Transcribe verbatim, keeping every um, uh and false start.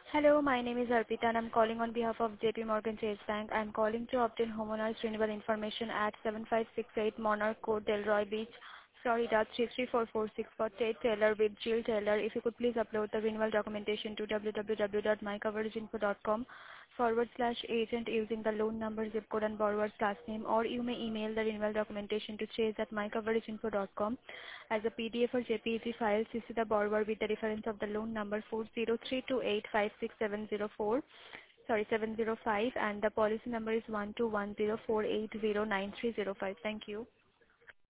Hello, my name is Arpita and I'm calling on behalf of J P Morgan Chase Bank. I'm calling to obtain homeowners renewal information at seven five six eight Monarch Court, Delroy Beach, Florida three three four four six for Ted Taylor with Jill Taylor. If you could please upload the renewal documentation to w w w dot my coverage info dot com forward slash agent using the loan number, zip code and borrower's last name, or you may email the renewal documentation to chase at my coverage info dot com. As a P D F or J P G file, C C the borrower with the reference of the loan number four zero three two eight five six seven zero four, sorry seven zero five, and the policy number is one two one zero four eight zero nine three zero five. Thank you.